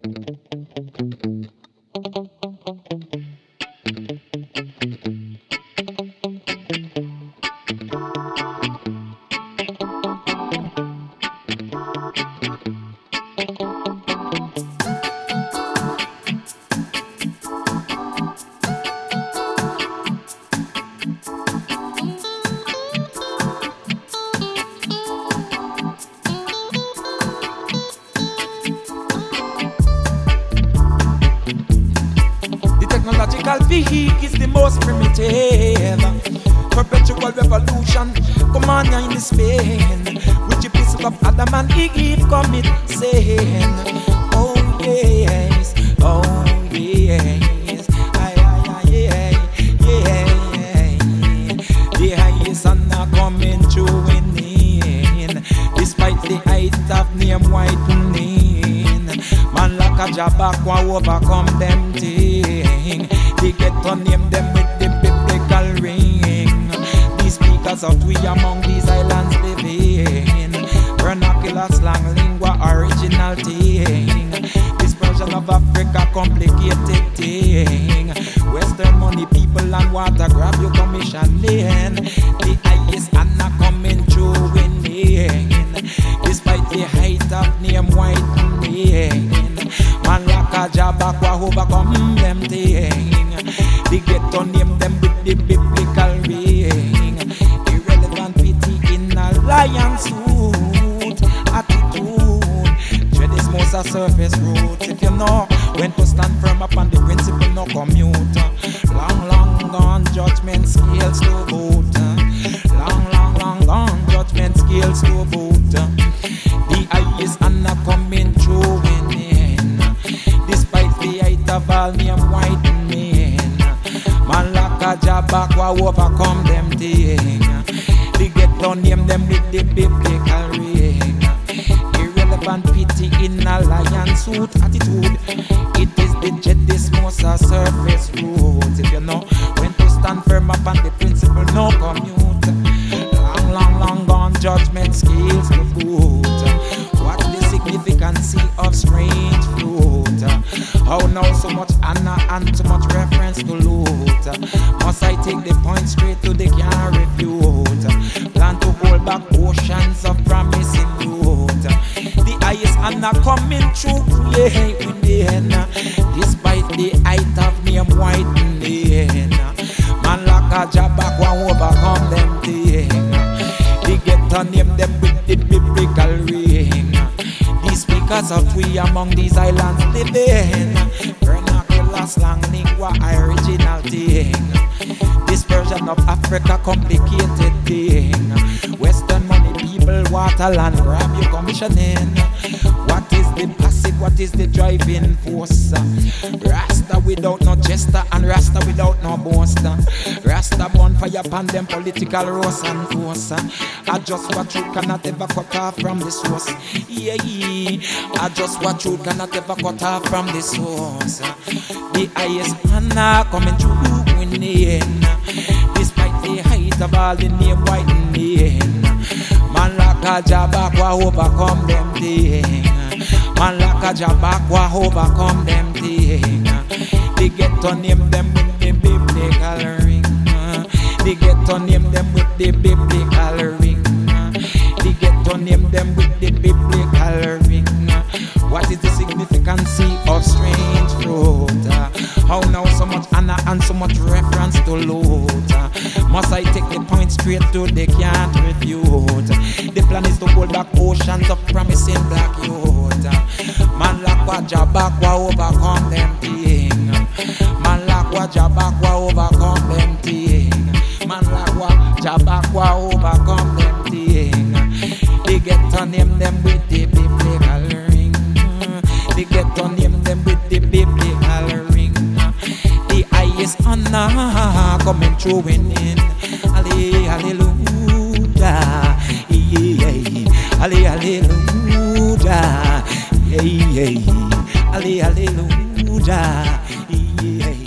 Technological vehicle is the most primitive. Perpetual revolution, come on in the Spain. With your pieces of Adam and Eve commit sin. Oh yes, oh yes. Aye, aye, aye, yeah, yeah. The highest and not coming to winning. Despite the height of name whitening. Man like a Jabba overcome them thing. They get to name them with the biblical ring. These speakers of we among these islands living. Vernacular slang, lingua, original thing. This version of Africa, complicated thing. Western money, people and water grab your commission lane. The highest and not coming through winning. Despite the height of name whitening. Man like a Jabba overcome them thing. They get to name them with the biblical ring. Irrelevant pity in a lion suit. Attitude tread is most a surface route. If you know when to stand firm upon the principle, no commute. Long, long gone judgment scales to boot. Long, long, long gone judgment scales to boot. The highest and not coming through winning. Despite the height of all name whitening. Man like a Jabba overcome them thing. They get to name them with the biblical ring. Irrelevant pity in a lion suit attitude. It is the jet, this most a surface route. If you know when to stand firm upon the principle, no commute. Long, long, long gone judgment scales to boot. What's the significance of strange fruit? How now so much honor and so much reference to loot? Must I take the point straight to the can't refute? Plan to hold back oceans of promising youth. The highest honor coming through, yeah, within. Despite the height of name whitening. Man like a Jabba overcome them thing. They get to name them with the biblical ring. These speakers of we among these islands living. Vernacular slang, lingua, original thing. This version of Africa, complicated thing. Western money, people, waterland, grab your commissioning. What is the passive, what is the driving force? Rasta without no jester and Rasta without no boaster. Rasta bonfire upon them political rose and force. I just what you cannot ever cut off from the source. Yeah, I just what you cannot ever cut off from the source. The highest honor coming through winning. Despite the height of all the name whitening. Man like a Jabba overcome them thing. Man like a Jabba overcome them thing. They get to name them with the biblical ring. They get to name them with the biblical ring. They get to name them with the biblical ring. What is the significance of strange fruit? How now so much honor and so much reference to loot? Must I take the point straight to the can't refute? The plan is to hold back oceans of promising black youth. Man like what Jabba overcome them thing. Man like what Jabba overcome them thing. Man like what Jabba overcome them thing. They get to name them with the biblical ring. They get to name them with the biblical ring. The highest honor coming through winning. Hallelujah, yeah. Hallelujah, yeah. Hallelujah, yeah.